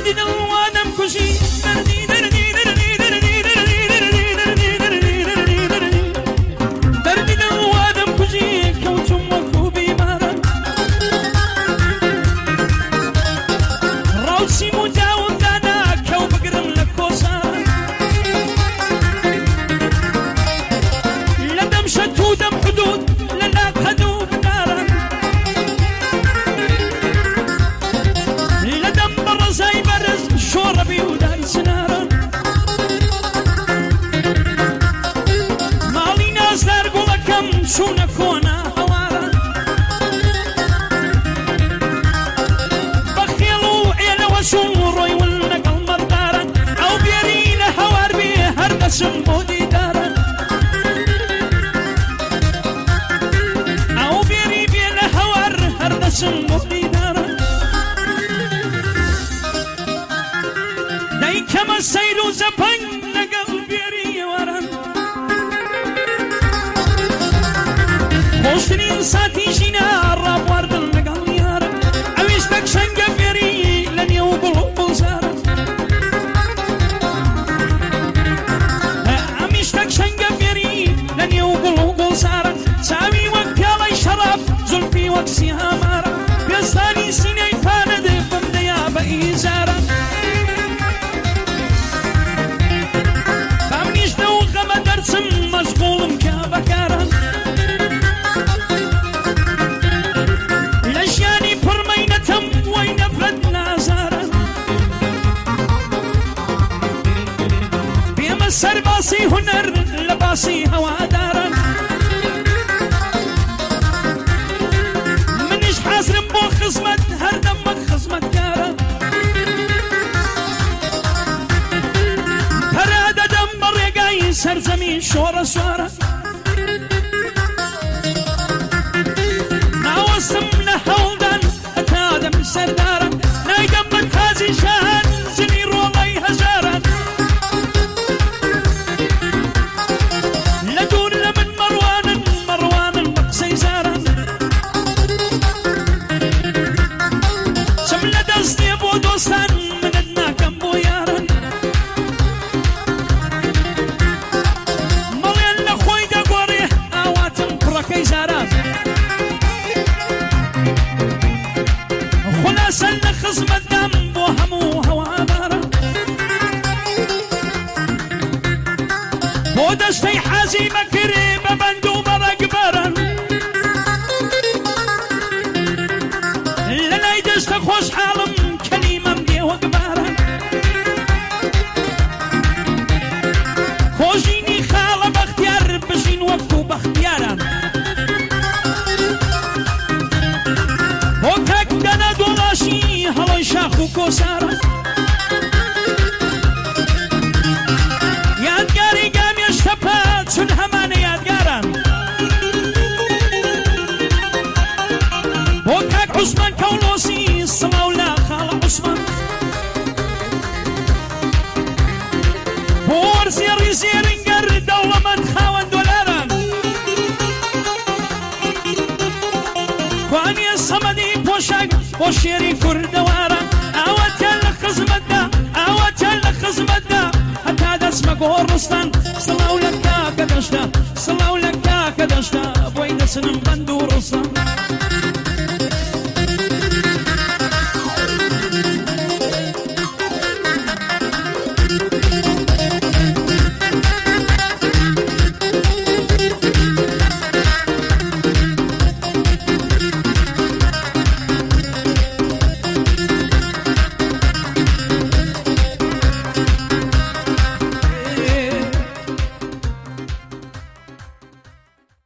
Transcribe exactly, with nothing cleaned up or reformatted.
دردی دڵوانم کوژی دەردی دەردی دەردی دەردی دەردی دەردی دەردی دەردی دەردی دەردی دڵوانم کوژی کەوتم وەکو بیمارە ڕاوچیم و داوم دانا کەو بگرم لە کۆسان لە دەم شەت و دەم حدود لە ناقەد و بنارە لە دەم بەڕەزای بەرز شۆڕەبی و دای سنارە ماڵی نازدار گوڵەکەم چوونە کۆنا هەوارە بەخێڵ و عێلەوە چوون ڕۆی ون لەگەڵ مەردارە ئەو بێری لە هەوار بێ هەر دەچم بۆ دیدارە ئەو بێری بێ لە هەوار هەر دەچم بۆ دیدارە دەیکەمە سەیر و زەپەنگ لەگەڵ بێری وەرە خۆشترین ساتی ژینە ڕابواردن لەگەڵ یارە ئەویش دەکشەنگە بێری لە نێو گوڵ و گوڵزارە ئەمیش دەکشەنگە بێری لە نێو گوڵ و گوڵزارە چاوی وەک پیاڵەی شەراب زولفی وەک سیهامارە پێستانی سینەی پانەد بەمدەیا بە ئیزارە بامنیش لەو غەمە دەرچم مەشغوڵم کە بەکارە لە ژیانی پڕمەینەتەم وەی نەفرەت نازارە بێمە سەر باسی هونەر لە باسی هەوادارە منیش حازرم بۆ خزمەت هەردەم وەک خزمەتکارە پەرە دەدەم بە ڕێگای سەرزەمین شۆڕە سوارە ناوەستم لە هەوڵدان هەتا دەم سەردارە نایدەم بە تازی شان زنی ڕۆڵەی هەژارە لە دوور لە من مەڕوانن مەڕوانن بە قسەی زارن چم لە دەستێ بۆ دۆستان منت ناکەم بۆ یارن مەڵێن لە خۆی دەگۆڕێ ئاواتم پڕەکەی زارە خولاسە لە خزمەتدام بۆ هەموو هەوادارە بۆ دەستەی حازی مەکرێ بە بەند و بەڕەگبەرن لە لای دەستە خۆشحاڵم کەلیمەم دێ وەگبارە خۆشینی خاڵە بەختیار بژین وەکو بەختیارە بۆ تەک دەنە دۆڵاشی هەڵۆی شاخ و کۆسارە یادگاری گامێشتە پات چون هەمانە یادگاران بۆ کاک عوسمان کەولۆسی سڵاو لە خاڵە عوسمان بۆ وەرزێڕی زێرینگەر دەوڵەمەند خاوەن دۆلاران کوانیە سەمەدی پۆشاک بۆ شێری کوردەوارە ئاوەتیان لە خزمەتدا ئاوەتیان لە خزمەتدا هەتا دەچمە گۆڕستان سڵاو لە کاکە دەشتا سڵاو لە کاکە دەشتا بۆی دەچنم بەند و ڕستان